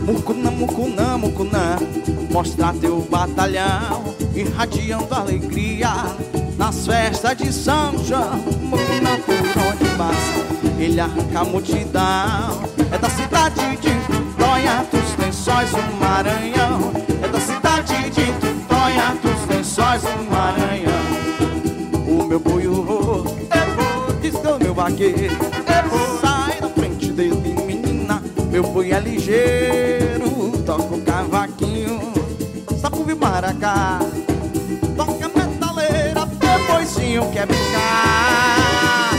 Mucuna, mucuna, mucuna, mostra teu batalhão, irradiando alegria nas festas de São João. Mucuna, por onde passa, ele arranca a multidão. É da cidade de Tutóia, dos Lençóis do Maranhão. É da cidade de Tutóia, dos Lençóis do Maranhão. O meu boiô, diz que o meu vaqueiro, sai da frente dele, menina. Meu boi é ligeiro, toca o cavaquinho, sapuvi maracá, toca a metaleira, meu boizinho quer brincar.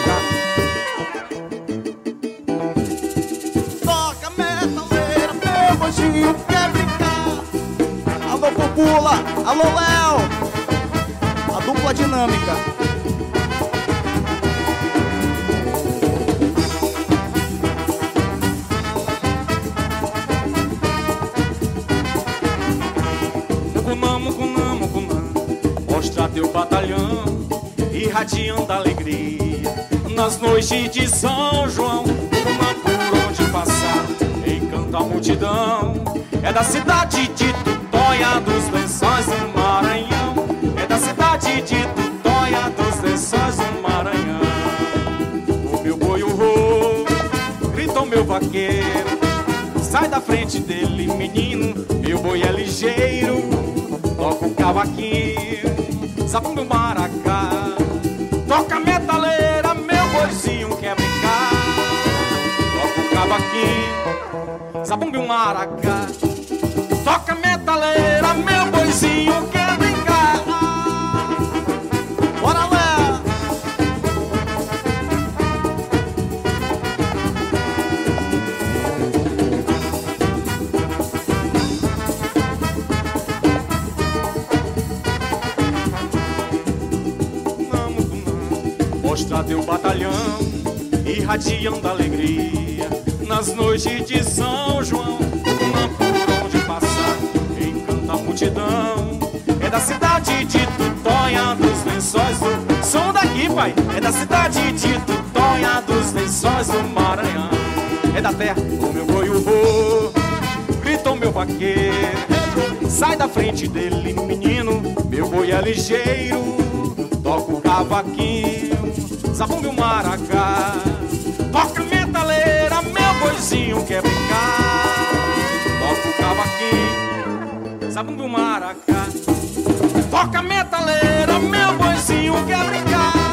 Toca a metaleira, meu boizinho quer brincar. Alô Popula, alô Léo, a dupla dinâmica. Mucuna, mucuna, mucuna, mostra teu batalhão, irradiando alegria nas noites de São João. Mucuna, por onde passar, encanta a multidão. É da cidade de Tutóia, dos Lençóis do Maranhão. É da cidade de Tutóia, dos Lençóis do Maranhão. O meu boi urrou, grita o meu vaqueiro, sai da frente dele, menino. Meu boi é ligeiro, toca o cavaquinho, zabumba o maracá, toca a metaleira, meu boizinho quer brincar. Toca o cavaquinho, zabumba o maracá, toca a metaleira, meu boizinho quer brincar. Bora lá! Mostra teu batalhão, irradiando alegria nas noites de São João. Mucuna, por onde passar, encanta a multidão. É da cidade de Tutóia, dos Lençóis do... Som daqui, pai! É da cidade de Tutóia, dos Lençóis do Maranhão. É da terra, o meu boi urrou, grita o meu vaqueiro, sai da frente dele, menino. Meu boi é ligeiro, toca o cavaquinho, zabumba o maracá, toca a metaleira, meu boizinho quer brincar. Toca o cavaquinho, zabumba o maracá, toca a metaleira, meu boizinho quer brincar.